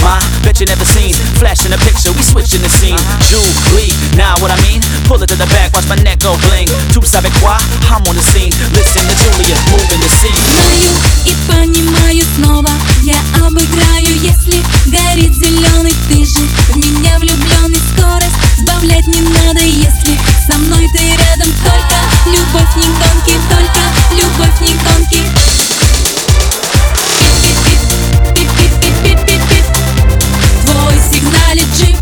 Ma, bet you never seen. Flash in a picture, we switching the scene. Julie, nah, what I mean? Pull it to the back, watch my neck go bling. Tu sabe quoi? I'm on the scene. Listen to Julia, moving the scene. Знаю и понимаю снова, я обыграю, если горит зеленый. Ты же в меня влюбленный, скорость сбавлять не надо, если со мной ты рядом. Только любовь не гонки, только любовь не гонки. Твой сигналит джип.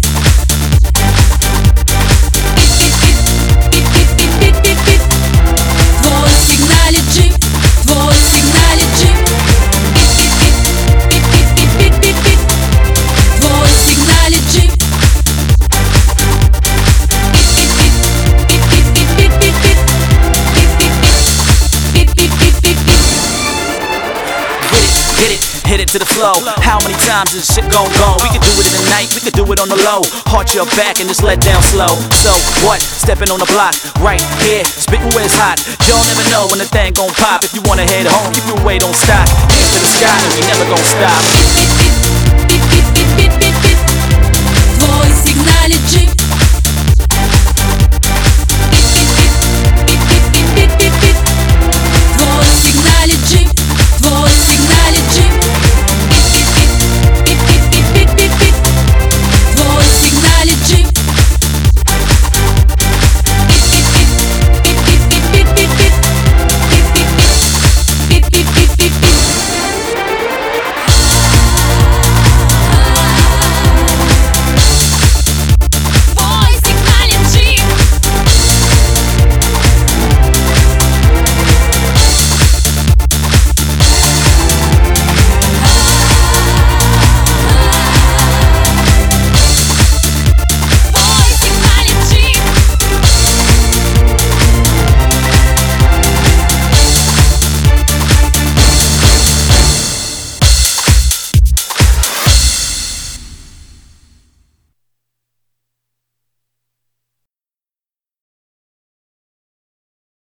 Твой сигналит джип. Твой сигналит джип. Твой сигналит джип. Hit it to the flow. How many times is shit gon' go? We could do it in the night, we could do it on the low. Heart your back and just let down slow. So what? Stepping on the block, right here, spitting where it's hot. Y'all never know when the thing gon' pop. If you wanna head home, keep your weight, don't stop. Hands to the sky, and we never gon' stop.